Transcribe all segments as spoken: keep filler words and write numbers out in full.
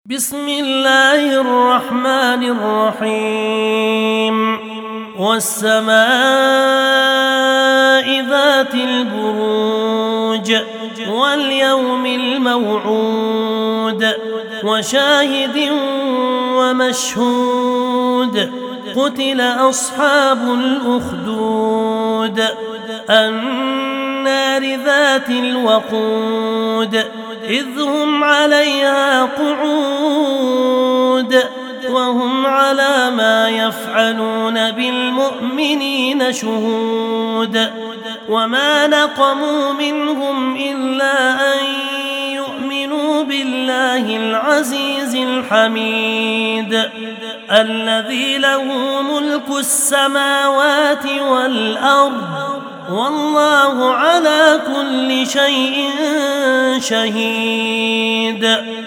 بسم الله الرحمن الرحيم والسماء ذات البروج واليوم الموعود وشاهد ومشهود قتل أصحاب الأخدود النار ذات الوقود إذ هم عليها قعود وهم على ما يفعلون بالمؤمنين شهود وما نقموا منهم إلا أن يؤمنوا بالله العزيز الحميد الذي له ملك السماوات والأرض والله على كل شيء شهيد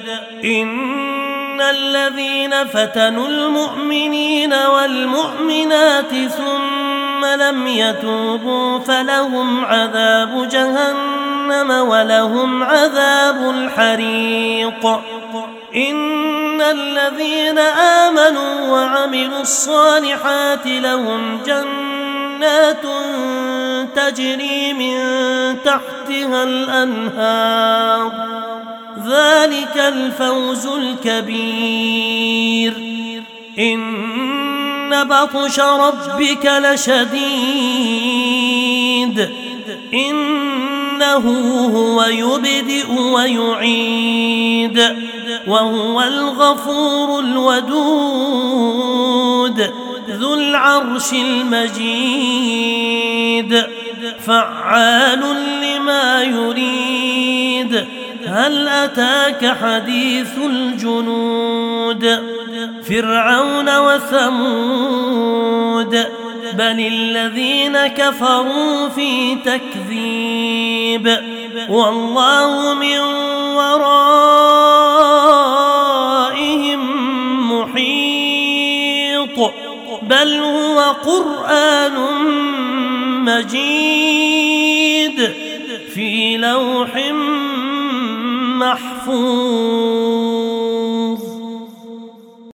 إن الذين فتنوا المؤمنين والمؤمنات ثم لم يتوبوا فلهم عذاب جهنم ولهم عذاب الحريق إن الذين آمنوا وعملوا الصالحات لهم جنات تجري من تحتها الأنهار ذلك الفوز الكبير إن بطش ربك لشديد إنه هو يبدئ ويعيد وهو الغفور الودود ذو العرش المجيد فعال لما يريد هل أتاك حديث الجنود فرعون وثمود بل الذين كفروا في تكذيب والله من ورائهم محيط بل هو قرآن مجيد في لوح محفوظ.